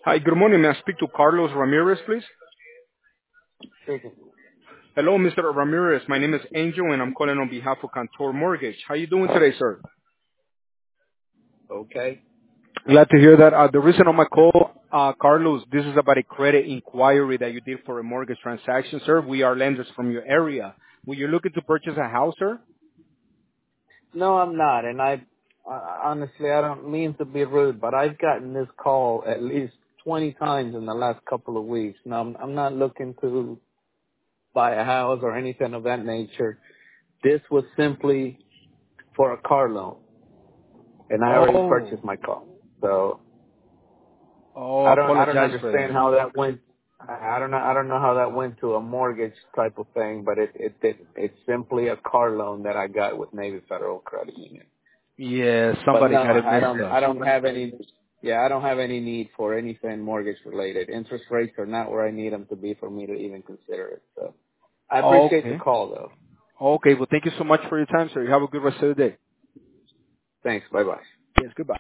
Hi, good morning. May I speak to Carlos Ramirez, please? Speaking. Hello, Mr. Ramirez. My name is Angel, and I'm calling on behalf of Cantor Mortgage. How you doing today, sir? Okay. Glad to hear that. The reason on my call, Carlos, this is about a credit inquiry that you did for a mortgage transaction, sir. We are lenders from your area. Were you looking to purchase a house, sir? No, I'm not, and honestly, I don't mean to be rude, but I've gotten this call at least 20 times in the last couple of weeks. Now, I'm not looking to buy a house or anything of that nature. This was simply for a car loan, and I already Oh, purchased my car. So oh, I don't apologize for understand that. how that went. I don't know how that went to a mortgage type of thing, but it's simply a car loan that I got with Navy Federal Credit Union. Yeah, But somebody no, got it I messed don't. up. I don't have any. Yeah, I don't have any need for anything mortgage related. Interest rates are not where I need them to be for me to even consider it. So I appreciate the Okay. call though. Okay, well, thank you so much for your time, sir. You have a good rest of the day. Thanks. Bye bye. Yes, goodbye.